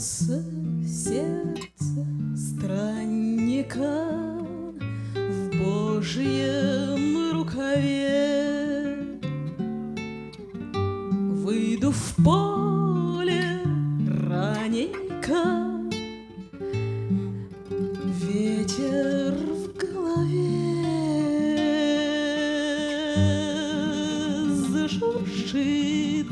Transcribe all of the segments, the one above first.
Жмется сердце странника в Божьем рукаве. Выйду в поле раненько, ветер в голове, зашуршит,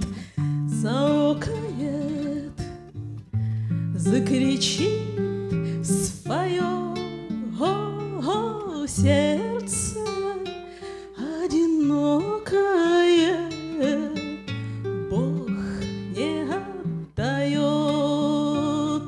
заокает, закричит свое сердце одинокое. Бог не отдает.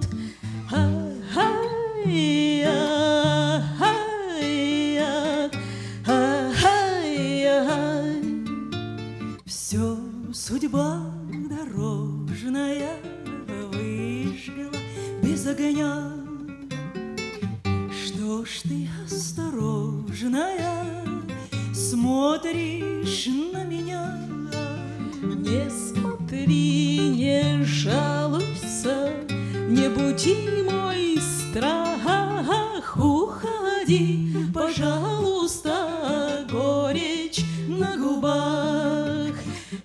Все судьба дорожная выжгла без огня. Что ж ты осторожная смотришь на меня? Не смотри, не жалуйся, не буди мой страх. Уходи, пожалуйста, горечь на губах.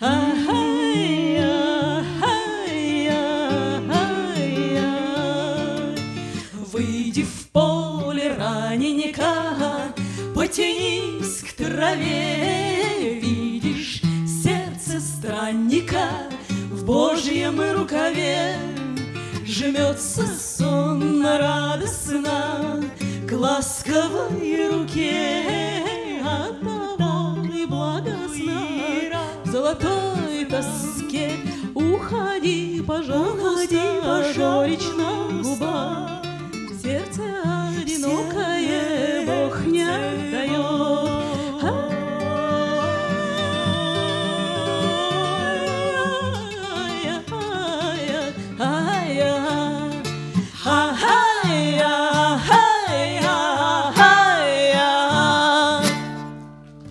Выйди в поле раненько, потянись к траве. Видишь сердце странника в Божьем рукаве. Жмется сонно, радостно к ласковой руке. Оттого и благостно в золотой тоске. Уходи, пожалуйста, горечь на губах. Сердце одиноко